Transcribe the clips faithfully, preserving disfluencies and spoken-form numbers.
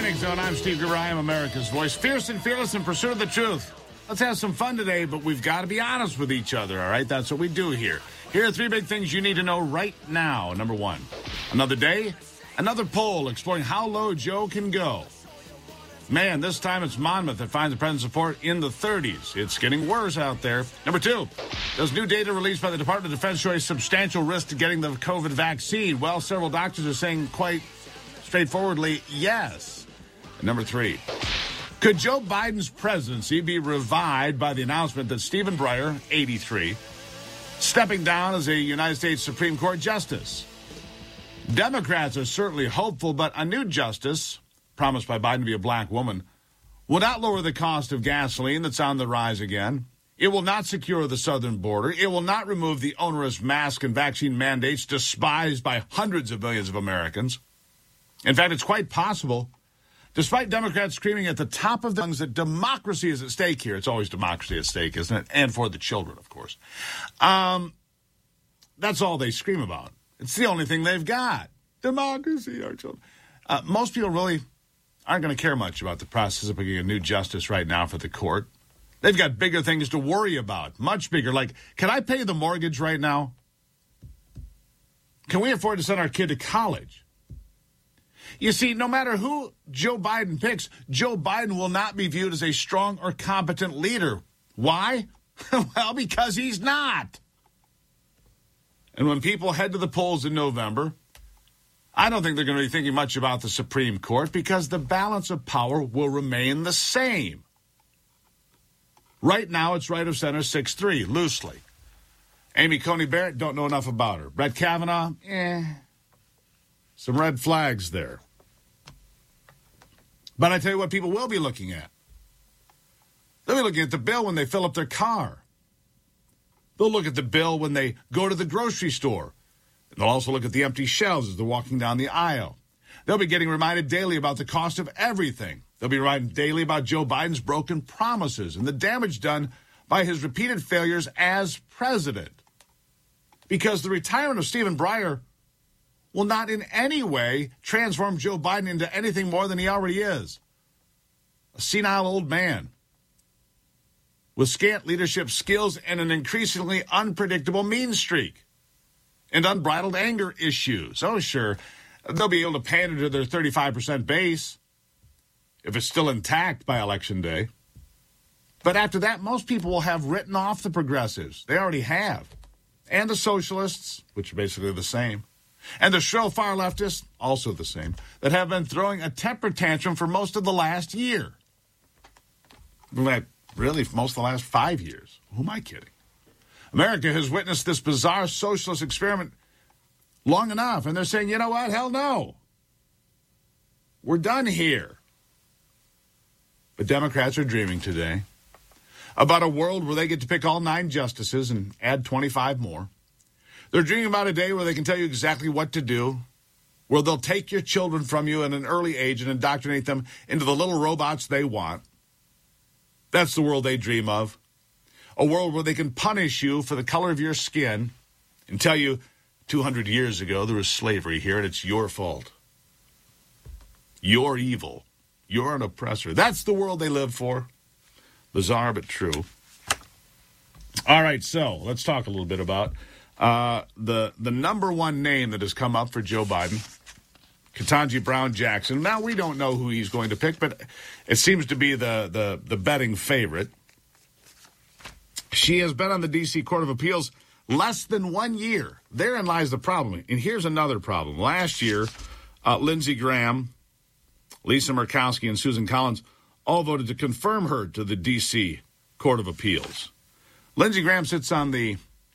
Panic Zone. I'm Steve Gruber. I am America's voice. Fierce and fearless in pursuit of the truth. Let's have some fun today, but we've got to be honest with each other, all right? That's what we do here. Here are three big things you need to know right now. Number one, another day, another poll exploring how low Joe can go. Man, this time it's Monmouth that finds the president's support in the thirties. It's getting worse out there. Number two, does new data released by the Department of Defense show a substantial risk to getting the COVID vaccine? Well, several doctors are saying quite straightforwardly, yes. And number three, could Joe Biden's presidency be revived by the announcement that Stephen Breyer, eighty-three, stepping down as a United States Supreme Court justice? Democrats are certainly hopeful, but a new justice, promised by Biden to be a black woman, will not lower the cost of gasoline that's on the rise again. It will not secure the southern border. It will not remove the onerous mask and vaccine mandates despised by hundreds of millions of Americans. In fact, it's quite possible, despite Democrats screaming at the top of their lungs that democracy is at stake here. It's always democracy at stake, isn't it? And for the children, of course. Um, that's all they scream about. It's the only thing they've got. Democracy, our children. Uh, most people really aren't going to care much about the process of picking a new justice right now for the court. They've got bigger things to worry about, much bigger. Like, can I pay the mortgage right now? Can we afford to send our kid to college? You see, no matter who Joe Biden picks, Joe Biden will not be viewed as a strong or competent leader. Why? Well, because he's not. And when people head to the polls in November, I don't think they're going to be thinking much about the Supreme Court because the balance of power will remain the same. Right now, it's right of center six three, loosely. Amy Coney Barrett, don't know enough about her. Brett Kavanaugh, eh. Some red flags there. But I tell you what people will be looking at. They'll be looking at the bill when they fill up their car. They'll look at the bill when they go to the grocery store. They'll also look at the empty shelves as they're walking down the aisle. They'll be getting reminded daily about the cost of everything. They'll be reminded daily about Joe Biden's broken promises and the damage done by his repeated failures as president. Because the retirement of Stephen Breyer will not in any way transform Joe Biden into anything more than he already is. A senile old man with scant leadership skills and an increasingly unpredictable mean streak. And unbridled anger issues. Oh, sure, they'll be able to pander to their thirty-five percent base if it's still intact by Election Day. But after that, most people will have written off the progressives. They already have. And the socialists, which are basically the same. And the shrill far leftists, also the same, that have been throwing a temper tantrum for most of the last year. In fact, really, for most of the last five years. Who am I kidding? America has witnessed this bizarre socialist experiment long enough, and they're saying, you know what? Hell no. We're done here. But Democrats are dreaming today about a world where they get to pick all nine justices and add twenty-five more. They're dreaming about a day where they can tell you exactly what to do, where they'll take your children from you at an early age and indoctrinate them into the little robots they want. That's the world they dream of. A world where they can punish you for the color of your skin and tell you two hundred years ago there was slavery here and it's your fault. You're evil. You're an oppressor. That's the world they live for. Bizarre but true. All right, so let's talk a little bit about uh, the, the number one name that has come up for Joe Biden, Ketanji Brown Jackson. Now, we don't know who he's going to pick, but it seems to be the, the, the betting favorite. She has been on the D C Court of Appeals less than one year. Therein lies the problem. And here's another problem. Last year, uh, Lindsey Graham, Lisa Murkowski, and Susan Collins all voted to confirm her to the D C Court of Appeals. Lindsey Graham sits on the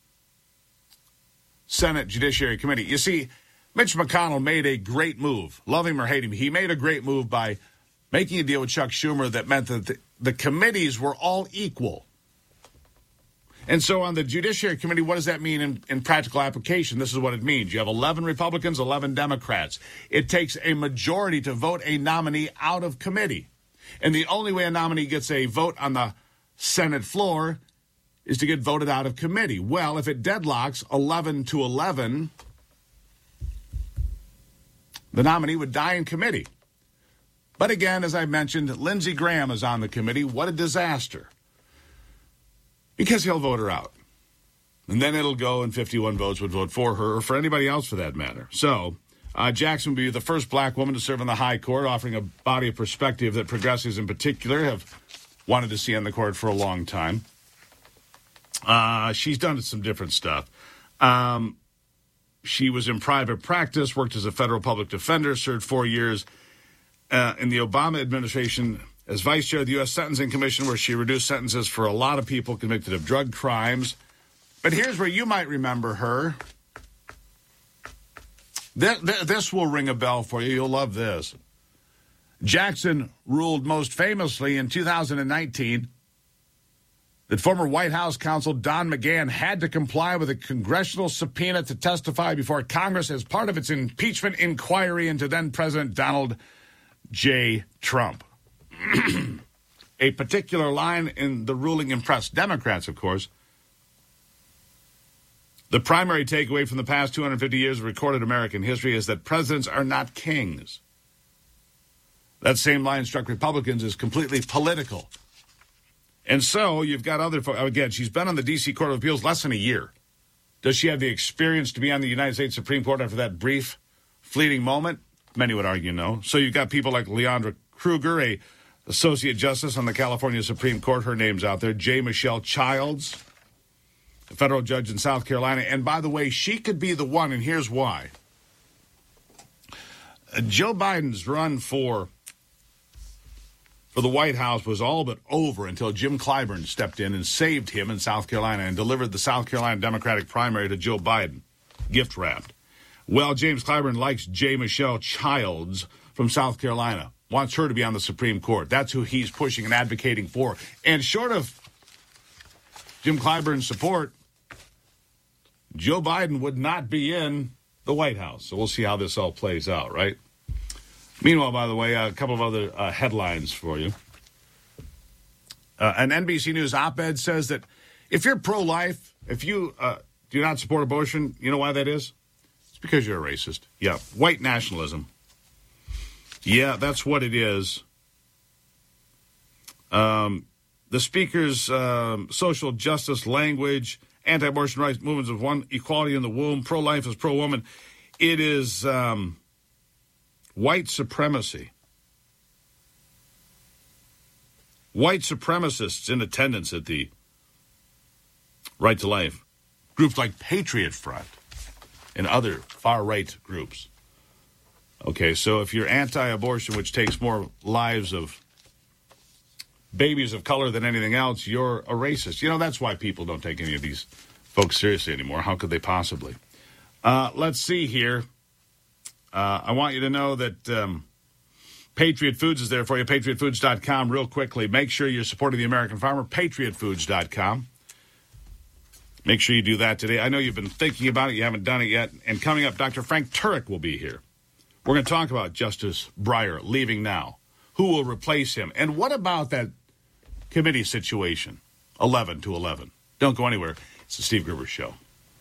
Senate Judiciary Committee. You see, Mitch McConnell made a great move. Love him or hate him, he made a great move by making a deal with Chuck Schumer that meant that the, the committees were all equal. And so on the Judiciary Committee, what does that mean in, in practical application? This is what it means. You have eleven Republicans, eleven Democrats. It takes a majority to vote a nominee out of committee. And the only way a nominee gets a vote on the Senate floor is to get voted out of committee. Well, if it deadlocks eleven to eleven, the nominee would die in committee. But again, as I mentioned, Lindsey Graham is on the committee. What a disaster. Because he'll vote her out. And then it'll go, and fifty-one votes would vote for her, or for anybody else for that matter. So uh, Jackson will be the first black woman to serve on the high court, offering a body of perspective that progressives in particular have wanted to see on the court for a long time. Uh, she's done some different stuff. Um, she was in private practice, worked as a federal public defender, served four years uh, in the Obama administration as vice chair of the U S Sentencing Commission, where she reduced sentences for a lot of people convicted of drug crimes. But here's where you might remember her. This, this will ring a bell for you. You'll love this. Jackson ruled most famously in two thousand nineteen that former White House counsel Don McGahn had to comply with a congressional subpoena to testify before Congress as part of its impeachment inquiry into then-President Donald J. Trump. A particular line in the ruling impressed Democrats, of course. The primary takeaway from the past two hundred fifty years of recorded American history is that presidents are not kings. That same line struck Republicans as completely political. And so you've got other folks. Again, she's been on the D C Court of Appeals less than a year. Does she have the experience to be on the United States Supreme Court after that brief, fleeting moment? Many would argue no. So you've got people like Leandra Kruger, a associate justice on the California Supreme Court. Her name's out there. J. Michelle Childs, a federal judge in South Carolina. And by the way, she could be the one, and here's why. Uh, Joe Biden's run for, for the White House was all but over until Jim Clyburn stepped in and saved him in South Carolina and delivered the South Carolina Democratic primary to Joe Biden, gift-wrapped. Well, James Clyburn likes J. Michelle Childs from South Carolina, wants her to be on the Supreme Court. That's who he's pushing and advocating for. And short of Jim Clyburn's support, Joe Biden would not be in the White House. So we'll see how this all plays out, right? Meanwhile, by the way, a couple of other uh, headlines for you. Uh, an N B C News op-ed says that if you're pro-life, if you uh, do not support abortion, you know why that is? It's because you're a racist. Yeah, white nationalism. Yeah, that's what it is. Um, the speaker's um, social justice language, anti-abortion rights movements of one, equality in the womb, pro-life is pro-woman. It is um, white supremacy. White supremacists in attendance at the Right to Life. Groups like Patriot Front and other far-right groups. Okay, so if you're anti-abortion, which takes more lives of babies of color than anything else, you're a racist. You know, that's why people don't take any of these folks seriously anymore. How could they possibly? Uh, let's see here. Uh, I want you to know that um, Patriot Foods is there for you, patriot foods dot com. Real quickly, make sure you're supporting the American farmer, patriot foods dot com. Make sure you do that today. I know you've been thinking about it. You haven't done it yet. And coming up, Doctor Frank Turek will be here. We're going to talk about Justice Breyer leaving now. Who will replace him? And what about that committee situation, eleven to eleven? Don't go anywhere. It's the Steve Gruber Show.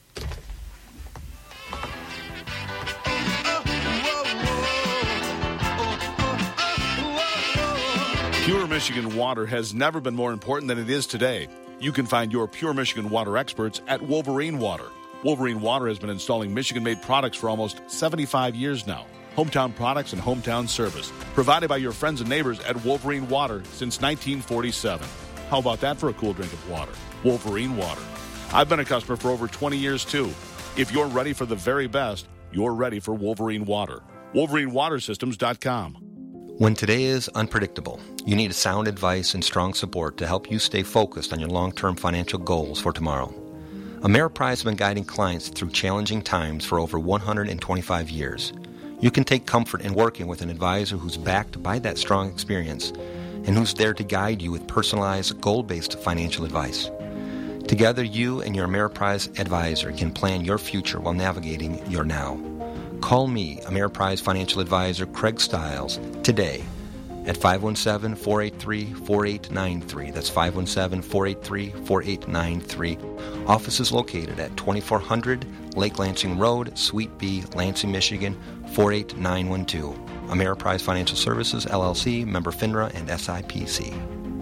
Pure Michigan water has never been more important than it is today. You can find your Pure Michigan water experts at Wolverine Water. Wolverine Water has been installing Michigan-made products for almost seventy-five years now. Hometown products and hometown service provided by your friends and neighbors at Wolverine Water since nineteen forty-seven. How about that for a cool drink of water? Wolverine Water. I've been a customer for over twenty years, too. If you're ready for the very best, you're ready for Wolverine Water. Wolverine Water Systems dot com. When today is unpredictable, you need sound advice and strong support to help you stay focused on your long-term financial goals for tomorrow. Ameriprise has been guiding clients through challenging times for over one hundred twenty-five years. You can take comfort in working with an advisor who's backed by that strong experience and who's there to guide you with personalized, goal-based financial advice. Together, you and your Ameriprise advisor can plan your future while navigating your now. Call me, Ameriprise Financial Advisor Craig Stiles, today at five one seven, four eight three, four eight nine three. That's five one seven, four eight three, four eight nine three. Office is located at twenty-four hundred Lake Lansing Road, Suite B, Lansing, Michigan, four eight nine one two. Ameriprise Financial Services, L L C, member FINRA and S I P C.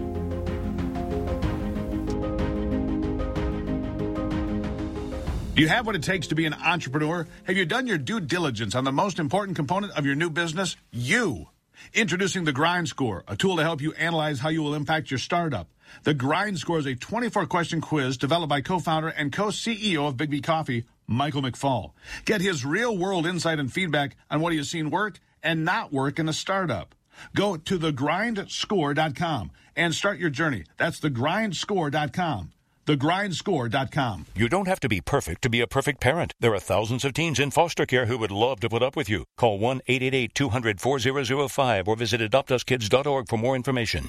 Do you have what it takes to be an entrepreneur? Have you done your due diligence on the most important component of your new business? You. Introducing the Grind Score, a tool to help you analyze how you will impact your startup. The Grind Score is a twenty-four question quiz developed by co-founder and co-C E O of Big B Coffee, Michael McFall. Get his real-world insight and feedback on what he has seen work and not work in a startup. Go to the grind score dot com and start your journey. That's the grind score dot com. the grind score dot com. You don't have to be perfect to be a perfect parent. There are thousands of teens in foster care who would love to put up with you. Call one eight eight eight, two hundred, four thousand five or visit adopt us kids dot org for more information.